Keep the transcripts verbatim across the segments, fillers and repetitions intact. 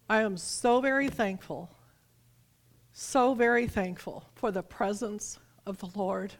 I am so very thankful, so very thankful for the presence of the Lord.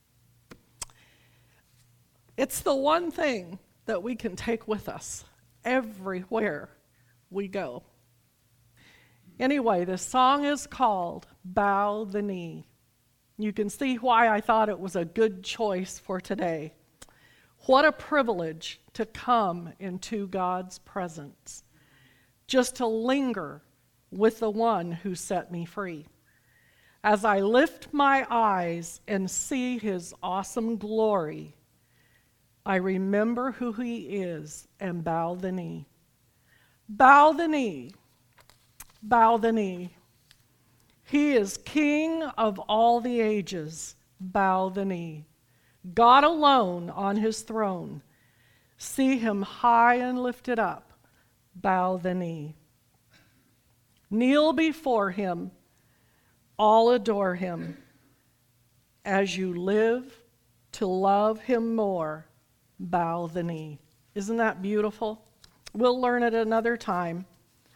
It's the one thing that we can take with us everywhere we go. Anyway, this song is called Bow the Knee. You can see why I thought it was a good choice for today. What a privilege to come into God's presence, just to linger with the one who set me free. As I lift my eyes and see his awesome glory, I remember who he is and bow the knee. Bow the knee. Bow the knee. He is King of all the ages. Bow the knee. God alone on his throne. See him high and lifted up. Bow the knee. Kneel before him. All adore him. As you live to love him more, bow the knee. Isn't that beautiful? We'll learn it another time.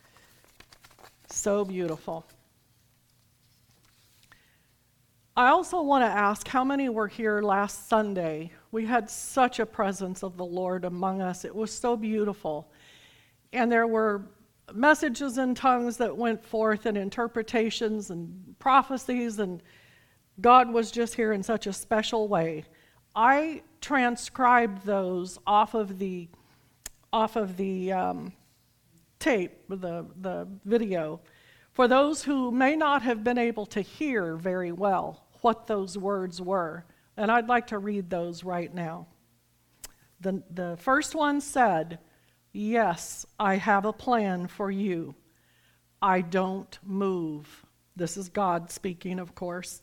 So beautiful. I also want to ask how many were here last Sunday. We had such a presence of the Lord among us. It was so beautiful. And there were messages in tongues that went forth and interpretations and prophecies, and God was just here in such a special way. I transcribed those off of the off of the um, tape, the, the video, for those who may not have been able to hear very well what those words were. And I'd like to read those right now. The, the first one said, "Yes, I have a plan for you. I don't move." This is God speaking, of course.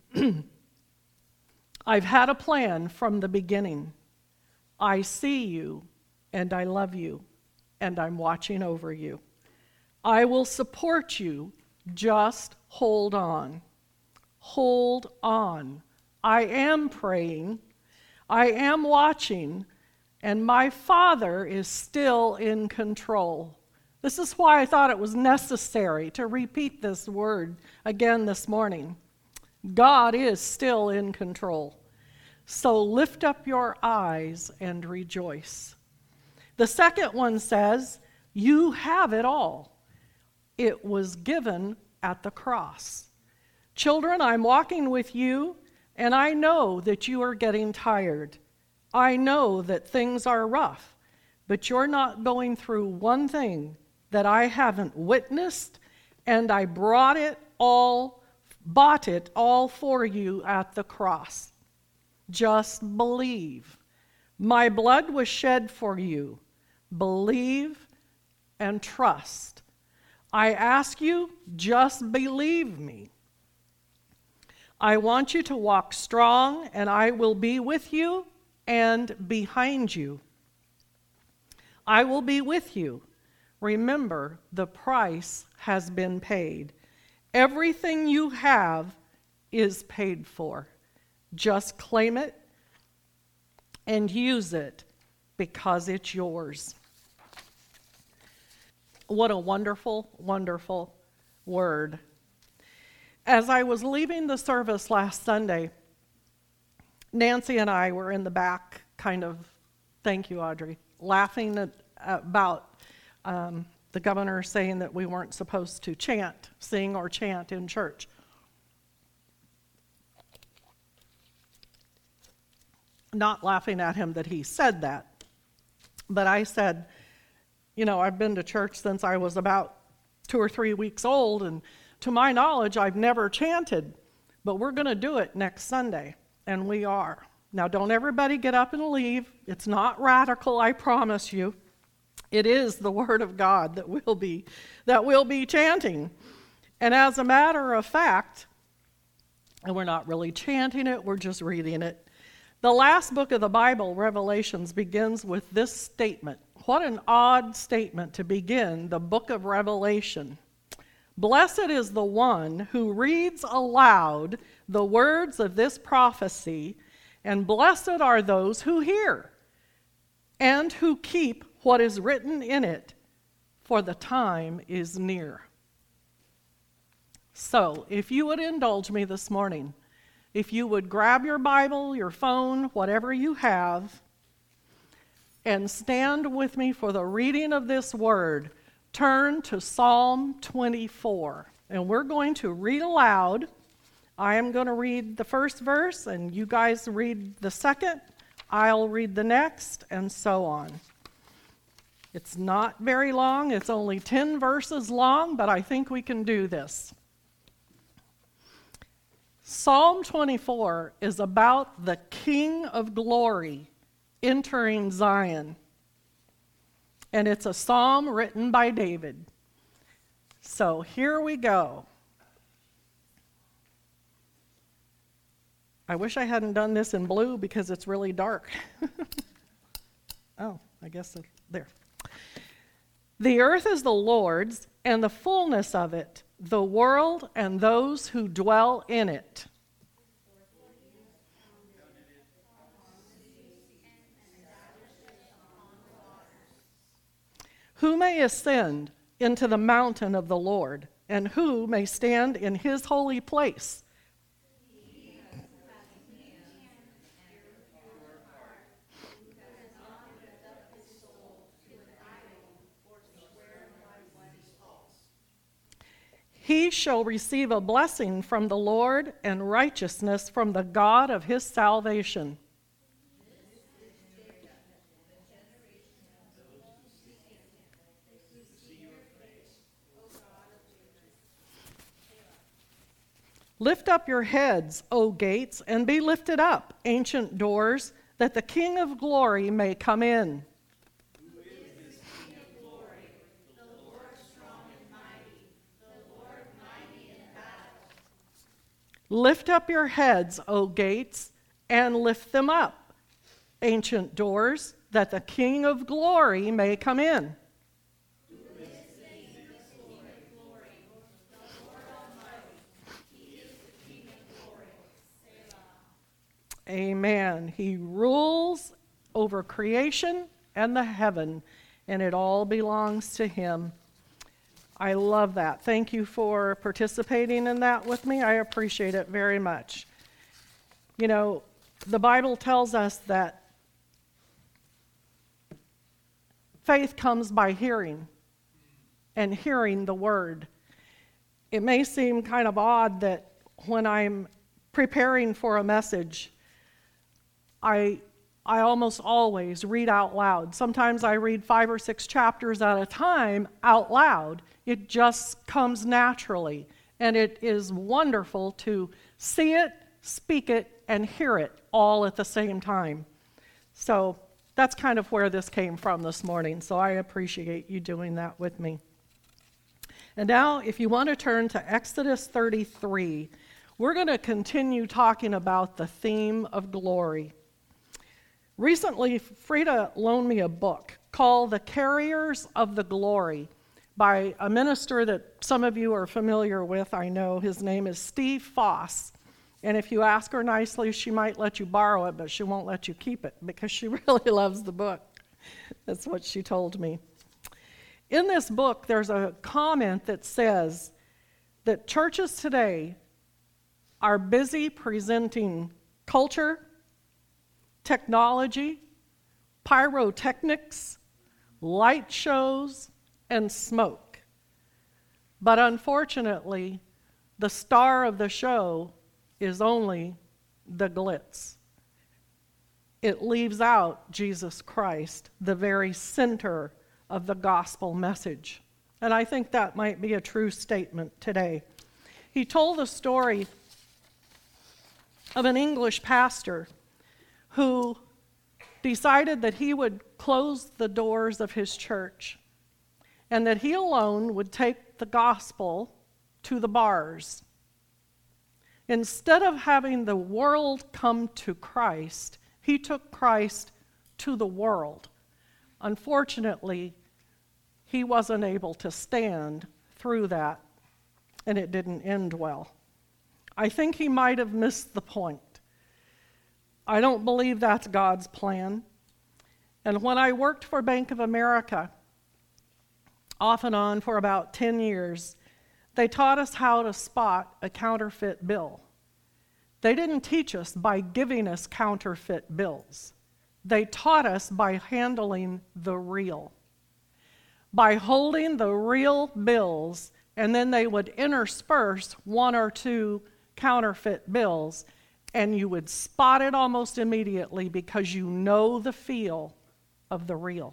"I've had a plan from the beginning. I see you, and I love you, and I'm watching over you. I will support you. Just hold on. Hold on. I am praying. I am watching, and my Father is still in control." This is why I thought it was necessary to repeat this word again this morning. God is still in control. So lift up your eyes and rejoice. The second one says, "You have it all. It was given at the cross. Children, I'm walking with you, and I know that you are getting tired. I know that things are rough, but you're not going through one thing that I haven't witnessed, and I brought it all, bought it all for you at the cross. Just believe. My blood was shed for you. Believe and trust. I ask you, just believe me. I want you to walk strong, and I will be with you and behind you. I will be with you. Remember, the price has been paid. Everything you have is paid for. Just claim it and use it because it's yours." What a wonderful, wonderful word. As I was leaving the service last Sunday, Nancy and I were in the back, kind of, thank you, Audrey, laughing at, about um, the governor saying that we weren't supposed to chant, sing or chant in church. Not laughing at him that he said that, but I said, you know, I've been to church since I was about two or three weeks old, and to my knowledge, I've never chanted, but we're going to do it next Sunday, and we are. Now, don't everybody get up and leave. It's not radical, I promise you. It is the Word of God that we'll be, that we'll be chanting. And as a matter of fact, and we're not really chanting it, we're just reading it. The last book of the Bible, Revelations, begins with this statement. What an odd statement to begin the book of Revelation. "Blessed is the one who reads aloud the words of this prophecy, and blessed are those who hear and who keep what is written in it, for the time is near. So, if you would indulge me this morning, if you would grab your Bible, your phone, whatever you have, and stand with me for the reading of this word, turn to Psalm twenty-four. And we're going to read aloud. I am going to read the first verse, and you guys read the second. I'll read the next, and so on. It's not very long. It's only ten verses long, but I think we can do this. Psalm twenty-four is about the King of Glory entering Zion. And it's a psalm written by David. So here we go. I wish I hadn't done this in blue because it's really dark. Oh, I guess it, there. The earth is the Lord's, and the fullness of it, the world and those who dwell in it. Who may ascend into the mountain of the Lord, and who may stand in his holy place? He shall receive a blessing from the Lord and righteousness from the God of his salvation. Lift up your heads, O gates, and be lifted up, ancient doors, that the King of glory may come in. Who is this King of glory? The Lord strong and mighty, the Lord mighty in battle. Lift up your heads, O gates, and lift them up, ancient doors, that the King of glory may come in. Amen. He rules over creation and the heaven, and it all belongs to him. I love that. Thank you for participating in that with me. I appreciate it very much. You know, the Bible tells us that faith comes by hearing, and hearing the word. It may seem kind of odd that when I'm preparing for a message, I I almost always read out loud. Sometimes I read five or six chapters at a time out loud. It just comes naturally, and it is wonderful to see it, speak it, and hear it all at the same time. So that's kind of where this came from this morning, so I appreciate you doing that with me. And now, if you want to turn to Exodus thirty-three, we're going to continue talking about the theme of glory. Recently, Frida loaned me a book called The Carriers of the Glory by a minister that some of you are familiar with, I know. His name is Steve Foss. And if you ask her nicely, she might let you borrow it, but she won't let you keep it because she really loves the book. That's what she told me. In this book, there's a comment that says that churches today are busy presenting culture, technology, pyrotechnics, light shows, and smoke. But unfortunately, the star of the show is only the glitz. It leaves out Jesus Christ, the very center of the gospel message. And I think that might be a true statement today. He told a story of an English pastor who decided that he would close the doors of his church and that he alone would take the gospel to the bars. Instead of having the world come to Christ, he took Christ to the world. Unfortunately, he wasn't able to stand through that, and it didn't end well. I think he might have missed the point. I don't believe that's God's plan. And when I worked for Bank of America, off and on for about ten years, they taught us how to spot a counterfeit bill. They didn't teach us by giving us counterfeit bills. They taught us by handling the real. By holding the real bills, and then they would intersperse one or two counterfeit bills, and you would spot it almost immediately because you know the feel of the real.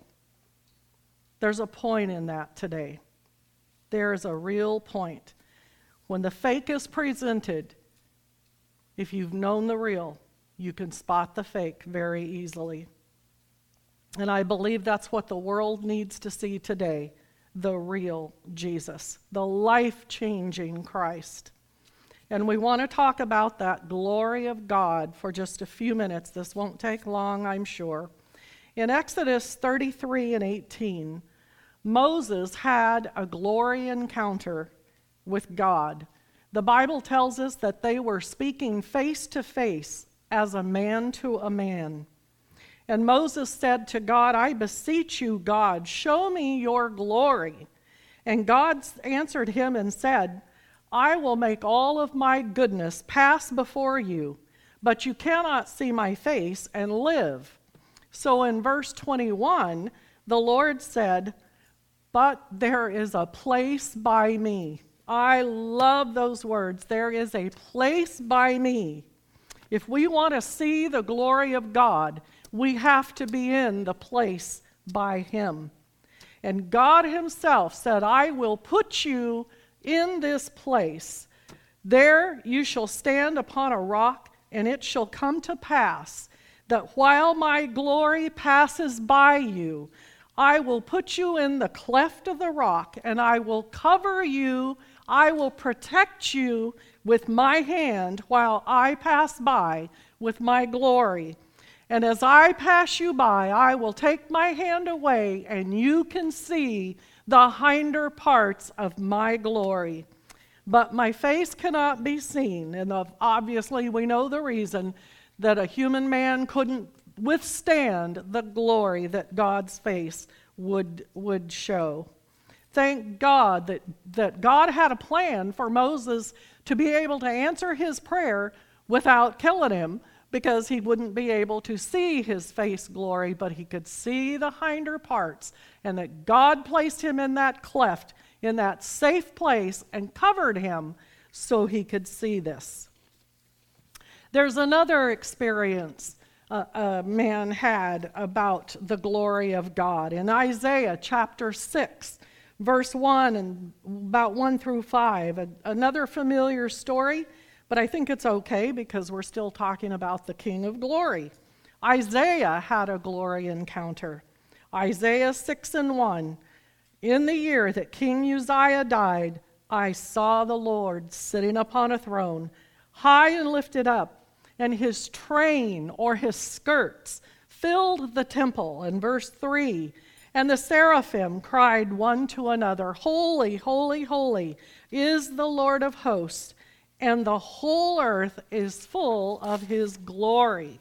There's a point in that today. There is a real point. When the fake is presented, if you've known the real, you can spot the fake very easily. And I believe that's what the world needs to see today, the real Jesus, the life-changing Christ. And we want to talk about that glory of God for just a few minutes. This won't take long, I'm sure. In Exodus thirty-three and eighteen, Moses had a glory encounter with God. The Bible tells us that they were speaking face to face as a man to a man. And Moses said to God, I beseech you, God, show me your glory. And God answered him and said, I will make all of my goodness pass before you, but you cannot see my face and live. So in verse twenty-one, the Lord said, but there is a place by me. I love those words. There is a place by me. If we want to see the glory of God, we have to be in the place by him. And God himself said, I will put you in this place. There you shall stand upon a rock, and it shall come to pass that while my glory passes by you, I will put you in the cleft of the rock, and I will cover you, I will protect you with my hand while I pass by with my glory. And as I pass you by, I will take my hand away, and you can see the hinder parts of my glory. But my face cannot be seen, and obviously we know the reason, that a human man couldn't withstand the glory that God's face would, would show. Thank God that, that God had a plan for Moses to be able to answer his prayer without killing him, because he wouldn't be able to see his face glory, but he could see the hinder parts, and that God placed him in that cleft, in that safe place, and covered him so he could see this. There's another experience uh, a man had about the glory of God. In Isaiah chapter six, verse one, and about one through five, a, another familiar story, but I think it's okay because we're still talking about the King of Glory. Isaiah had a glory encounter. Isaiah six and one, in the year that King Uzziah died, I saw the Lord sitting upon a throne, high and lifted up, and his train or his skirts filled the temple. In verse three, and the seraphim cried one to another, holy, holy, holy is the Lord of hosts, and the whole earth is full of his glory.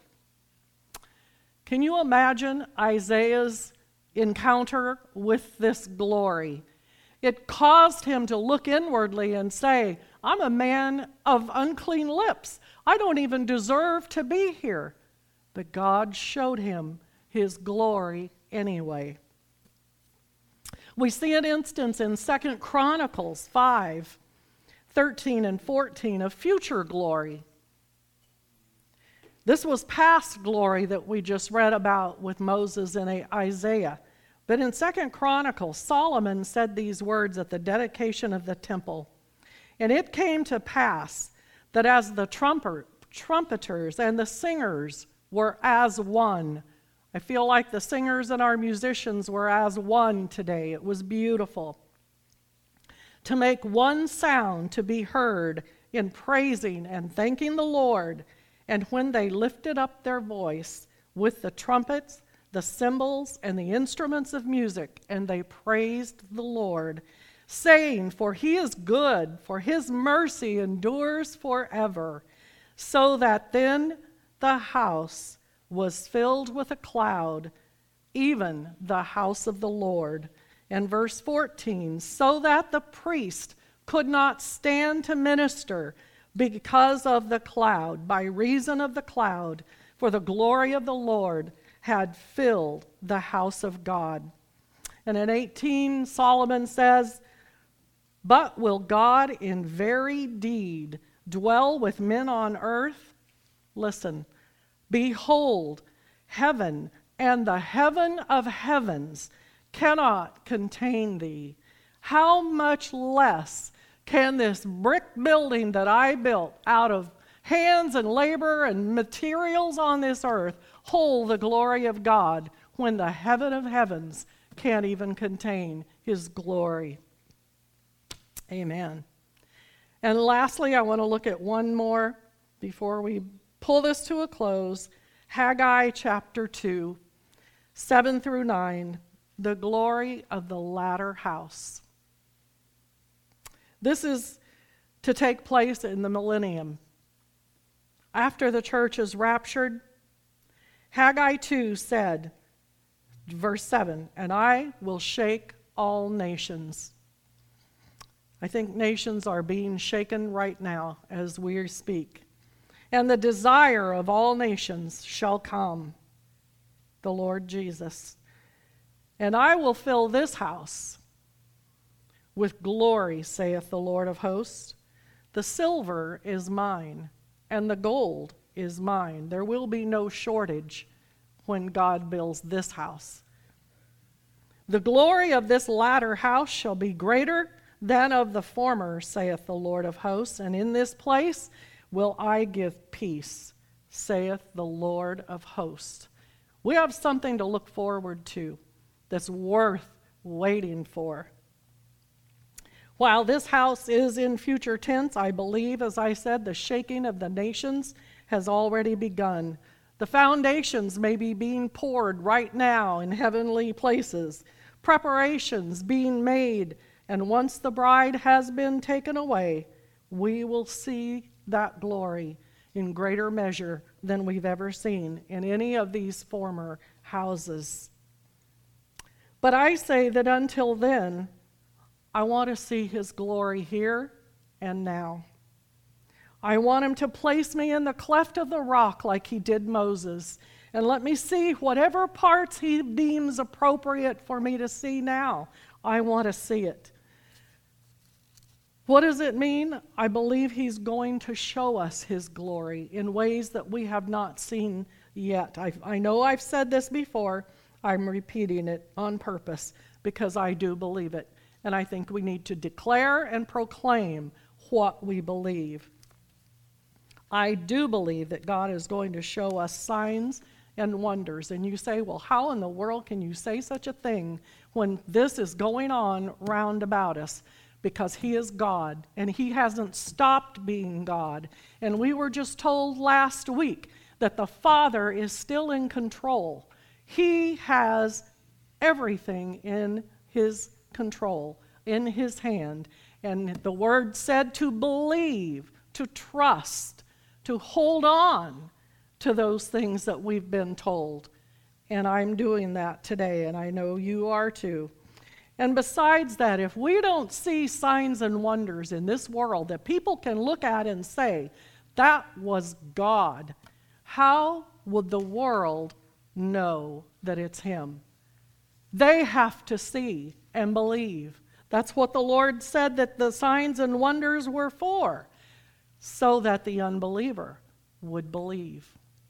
Can you imagine Isaiah's encounter with this glory? It caused him to look inwardly and say, I'm a man of unclean lips. I don't even deserve to be here. But God showed him his glory anyway. We see an instance in Second Chronicles five, thirteen and fourteen of future glory. This was past glory that we just read about with Moses and Isaiah. But in Second Chronicles, Solomon said these words at the dedication of the temple. And it came to pass that as the trumpet, trumpeters and the singers were as one. I feel like the singers and our musicians were as one today. It was beautiful. To make one sound to be heard in praising and thanking the Lord, and when they lifted up their voice with the trumpets, the cymbals, and the instruments of music, and they praised the Lord, saying, for he is good, for his mercy endures forever. So that then the house was filled with a cloud, even the house of the Lord. And verse fourteen, so that the priest could not stand to minister because of the cloud, by reason of the cloud, for the glory of the Lord had filled the house of God. And in eighteen, Solomon says, but will God in very deed dwell with men on earth? Listen, behold, heaven and the heaven of heavens cannot contain thee. How much less can this brick building that I built out of hands and labor and materials on this earth hold the glory of God when the heaven of heavens can't even contain his glory? Amen. And lastly, I want to look at one more before we pull this to a close. Haggai chapter two, seven through nine, the glory of the latter house. This is to take place in the millennium. After the church is raptured, Haggai two said, verse seven, and I will shake all nations. I think nations are being shaken right now as we speak. And the desire of all nations shall come, the Lord Jesus. And I will fill this house with glory, saith the Lord of hosts. The silver is mine, and the gold is mine. There will be no shortage when God builds this house. The glory of this latter house shall be greater than of the former, saith the Lord of hosts, and in this place will I give peace, saith the Lord of hosts. We have something to look forward to that's worth waiting for. While this house is in future tense, I believe, as I said, the shaking of the nations has already begun. The foundations may be being poured right now in heavenly places, preparations being made, and once the bride has been taken away, we will see that glory in greater measure than we've ever seen in any of these former houses. But I say that until then, I want to see his glory here and now. I want him to place me in the cleft of the rock like he did Moses, and let me see whatever parts he deems appropriate for me to see now. I want to see it. What does it mean? I believe he's going to show us his glory in ways that we have not seen yet. I, I know I've said this before. I'm repeating it on purpose because I do believe it. And I think we need to declare and proclaim what we believe. I do believe that God is going to show us signs and wonders. And you say, well, how in the world can you say such a thing when this is going on round about us? Because he is God, and he hasn't stopped being God. And we were just told last week that the Father is still in control. He has everything in his control, in his hand. And the word said to believe, to trust, to hold on to those things that we've been told. And I'm doing that today, and I know you are too. And besides that, if we don't see signs and wonders in this world that people can look at and say, that was God, how would the world know that it's him? They have to see and believe. That's what the Lord said that the signs and wonders were for, so that the unbeliever would believe.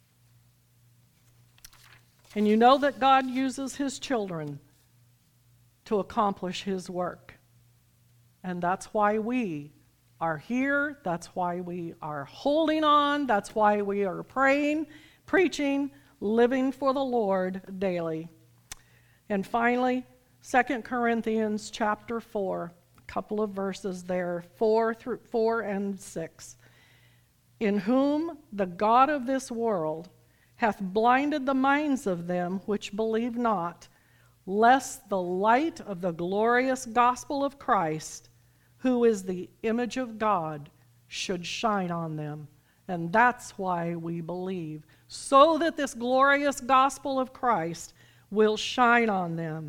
And you know that God uses his children to accomplish his work. And that's why we are here. That's why we are holding on. That's why we are praying, preaching, living for the Lord daily. And finally, Second Corinthians chapter four, a couple of verses there, four through four and six. In whom the God of this world hath blinded the minds of them which believe not, lest the light of the glorious gospel of Christ, who is the image of God, should shine on them. And that's why we believe, so that this glorious gospel of Christ will shine on them.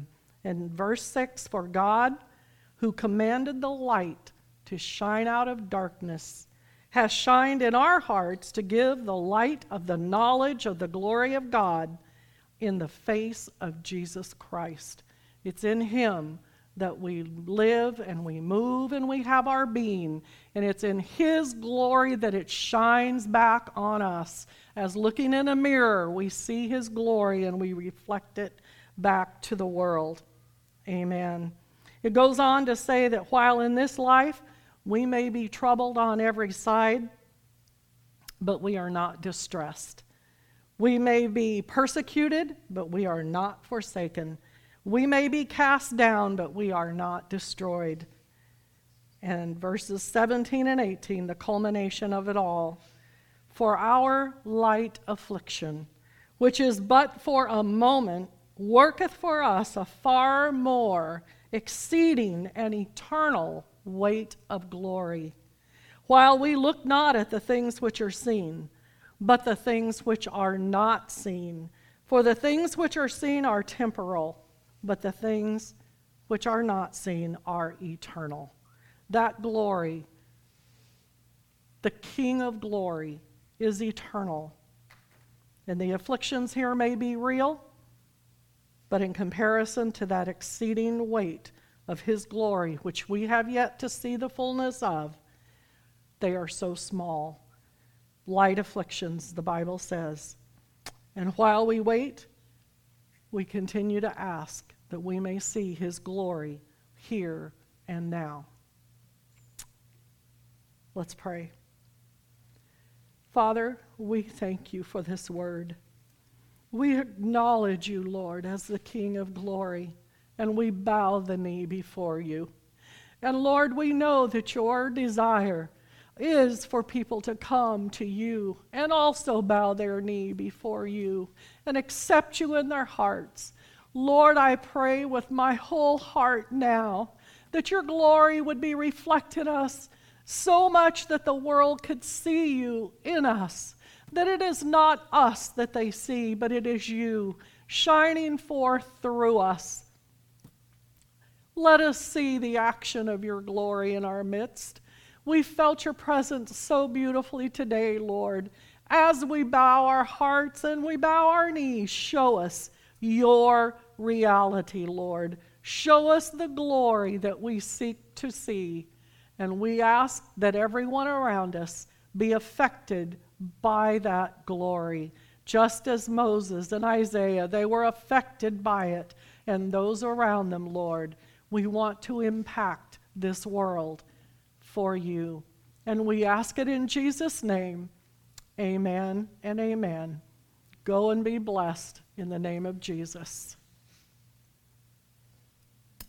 And verse six, for God, who commanded the light to shine out of darkness, has shined in our hearts to give the light of the knowledge of the glory of God in the face of Jesus Christ. It's in him that we live and we move and we have our being. And it's in his glory that it shines back on us. As looking in a mirror, we see his glory and we reflect it back to the world. Amen. It goes on to say that while in this life we may be troubled on every side, but we are not distressed. We may be persecuted, but we are not forsaken. We may be cast down, but we are not destroyed. And verses seventeen and eighteen, the culmination of it all. For our light affliction, which is but for a moment, worketh for us a far more exceeding and eternal weight of glory, while we look not at the things which are seen, but the things which are not seen. For the things which are seen are temporal, but the things which are not seen are eternal. That glory, the King of glory, is eternal. And the afflictions here may be real, but in comparison to that exceeding weight of his glory, which we have yet to see the fullness of, they are so small. Light afflictions, the Bible says. And while we wait, we continue to ask that we may see his glory here and now. Let's pray. Father, we thank you for this word. We acknowledge you, Lord, as the King of glory, and we bow the knee before you. And Lord, we know that your desire is for people to come to you and also bow their knee before you and accept you in their hearts. Lord, I pray with my whole heart now that your glory would be reflected in us so much that the world could see you in us, that it is not us that they see, but it is you shining forth through us. Let us see the action of your glory in our midst. We felt your presence so beautifully today, Lord. As we bow our hearts and we bow our knees, show us your reality, Lord. Show us the glory that we seek to see. And we ask that everyone around us be affected by that glory. Just as Moses and Isaiah, they were affected by it. And those around them, Lord, we want to impact this world for you. And we ask it in Jesus' name. Amen and amen. Go and be blessed in the name of Jesus.